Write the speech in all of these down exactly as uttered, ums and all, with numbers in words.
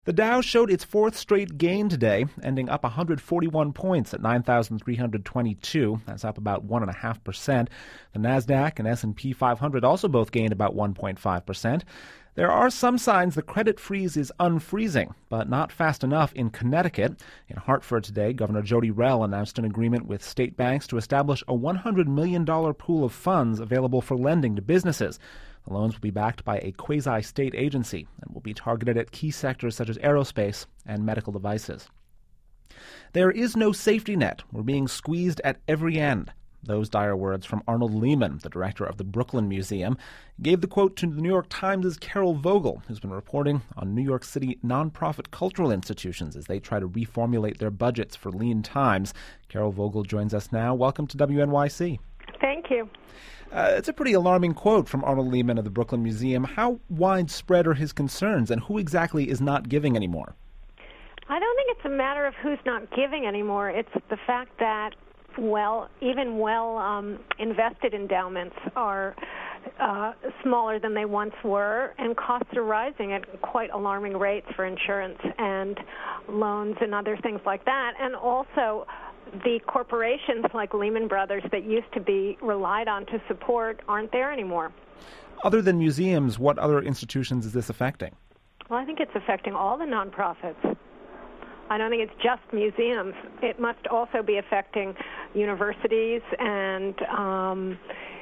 The Dow showed its fourth straight gain today, ending up one hundred forty-one points at nine thousand three hundred twenty-two. That's up about one point five percent. The Nasdaq and S and P five hundred also both gained about one point five percent. There are some signs the credit freeze is unfreezing, but not fast enough in Connecticut. In Hartford today, Governor Jody Rell announced an agreement with state banks to establish a one hundred million dollars pool of funds available for lending to businesses. The loans will be backed by a quasi-state agency and will be targeted at key sectors such as aerospace and medical devices. There is no safety net. We're being squeezed at every end. Those dire words from Arnold Lehman, the director of the Brooklyn Museum, gave the quote to the New York Times' Carol Vogel, who's been reporting on New York City nonprofit cultural institutions as they try to reformulate their budgets for lean times. Carol Vogel joins us now. Welcome to W N Y C. Thank you. Uh, it's a pretty alarming quote from Arnold Lehman of the Brooklyn Museum. How widespread are his concerns, and who exactly is not giving anymore? I don't think it's a matter of who's not giving anymore. It's the fact that, well, even well um, invested endowments are uh, smaller than they once were, and costs are rising at quite alarming rates for insurance and loans and other things like that. And also, the corporations like Lehman Brothers that used to be relied on to support aren't there anymore. Other than museums, what other institutions is this affecting? Well, I think it's affecting all the nonprofits. I don't think it's just museums. It must also be affecting universities and um,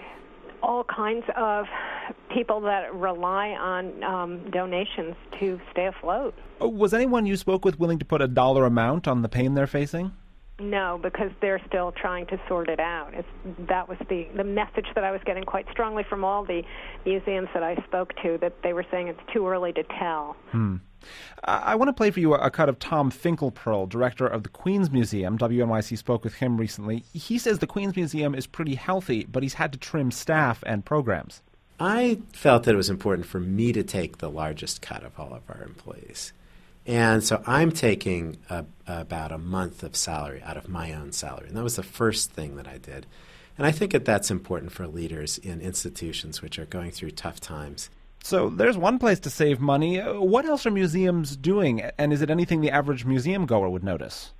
all kinds of people that rely on um, donations to stay afloat. Was anyone you spoke with willing to put a dollar amount on the pain they're facing? No, because they're still trying to sort it out. It's, that was the, the message that I was getting quite strongly from all the museums that I spoke to, that they were saying it's too early to tell. Hmm. I want to play for you a cut of Tom Finkelpearl, director of the Queens Museum. W N Y C spoke with him recently. He says the Queens Museum is pretty healthy, but he's had to trim staff and programs. I felt that it was important for me to take the largest cut of all of our employees. And so I'm taking a, about a month of salary out of my own salary. And that was the first thing that I did. And I think that that's important for leaders in institutions which are going through tough times. So there's one place to save money. What else are museums doing? And is it anything the average museum goer would notice?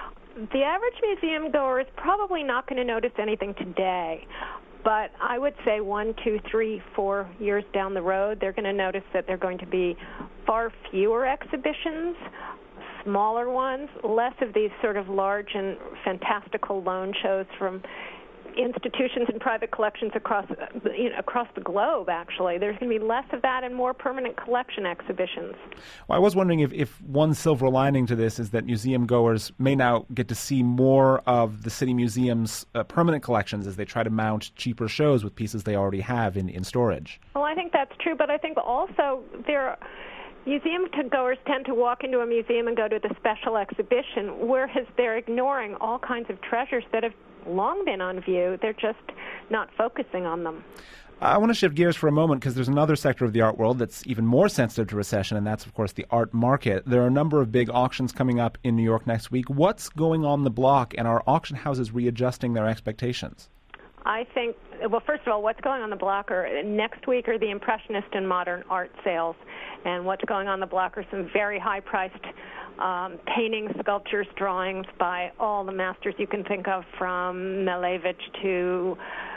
The average museum goer is probably not going to notice anything today. But I would say one, two, three, four years down the road, they're going to notice that there are going to be far fewer exhibitions, smaller ones, less of these sort of large and fantastical loan shows from institutions and private collections across you know, across the globe, actually. There's going to be less of that and more permanent collection exhibitions. Well, I was wondering if, if one silver lining to this is that museum goers may now get to see more of the City Museum's uh, permanent collections as they try to mount cheaper shows with pieces they already have in, in storage. Well, I think that's true, but I think also there are museum goers tend to walk into a museum and go to the special exhibition, whereas they're ignoring all kinds of treasures that have long been on view. They're just not focusing on them. I want to shift gears for a moment because there's another sector of the art world that's even more sensitive to recession, and that's, of course, the art market. There are a number of big auctions coming up in New York next week. What's going on the block, and are auction houses readjusting their expectations? I think, well, first of all, what's going on the block are, next week are the Impressionist and Modern Art sales, and what's going on the block are some very high-priced um, paintings, sculptures, drawings by all the masters you can think of, from Malevich to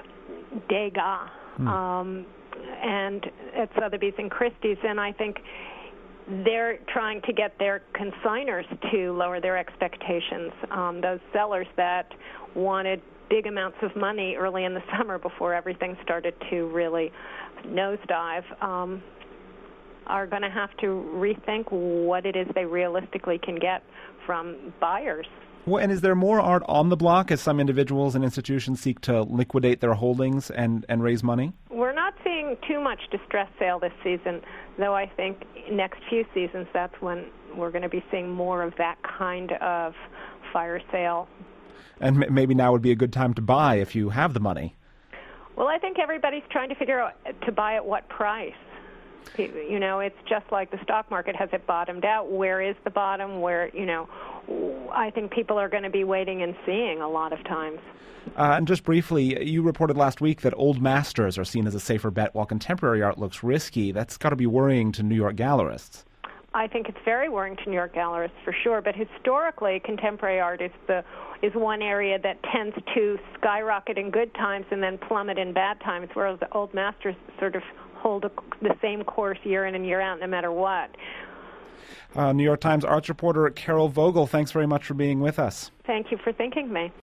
Degas, hmm. um, and at Sotheby's and Christie's, and I think they're trying to get their consigners to lower their expectations. Um, those sellers that wanted big amounts of money early in the summer before everything started to really nosedive um, are going to have to rethink what it is they realistically can get from buyers. Well, and is there more art on the block as some individuals and institutions seek to liquidate their holdings and, and raise money? We're not seeing too much distress sale this season, though I think next few seasons that's when we're going to be seeing more of that kind of fire sale. And m- maybe now would be a good time to buy if you have the money. Well, I think everybody's trying to figure out to buy at what price. You know, it's just like the stock market. Has it bottomed out? Where is the bottom? Where, you know, I think people are going to be waiting and seeing a lot of times. Uh, and just briefly, you reported last week that old masters are seen as a safer bet while contemporary art looks risky. That's got to be worrying to New York gallerists. I think it's very worrying to New York gallerists for sure. But historically, contemporary art is the is one area that tends to skyrocket in good times and then plummet in bad times, whereas the old masters sort of hold a, the same course year in and year out, no matter what. Uh, New York Times arts reporter Carol Vogel, thanks very much for being with us. Thank you for thinking of me.